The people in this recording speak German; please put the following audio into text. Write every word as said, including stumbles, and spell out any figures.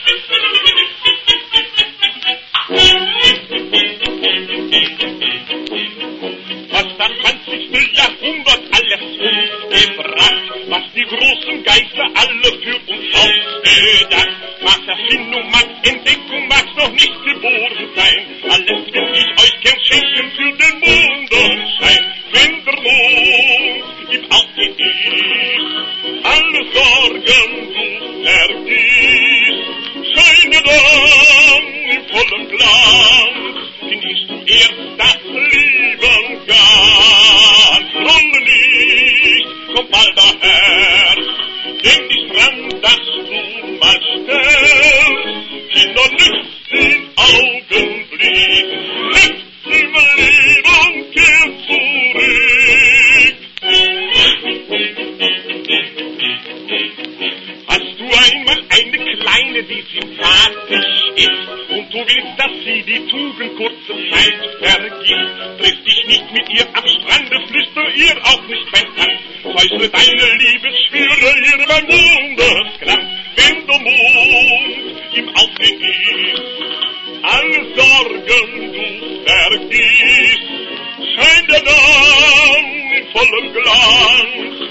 Was das zwanzigste Jahrhundert alles umgebracht, was die großen Geister alle für uns ausgedacht. Mag's Erfindung, mag's Entdeckung, mag's noch nicht geboren sein, alles will ich euch gern schenken für den Mondenschein. Wenn der Mond im Auge ist, alle Sorgen du vergisst, scheine dann im vollen Glanz, genießt du erst das Leben ganz. Rolle nicht, komm bald daher, denk nicht dran, dass du mal stellst, Kinder nichts den Augenblick, nichts im Leben kehrt zurück. Hast du einmal eine Kleine, die sympathisch ist, und du willst, dass sie die Tugend kurze Zeit vergisst, triff dich nicht mit ihr am Strande, flüster ihr auch nicht beim Tanz, äußere deine Liebesschwüre ihr beim Mondesglanz. Wenn der Mond im Aufgehen ist, alle Sorgen du vergisst, scheint er dann in vollem Glanz.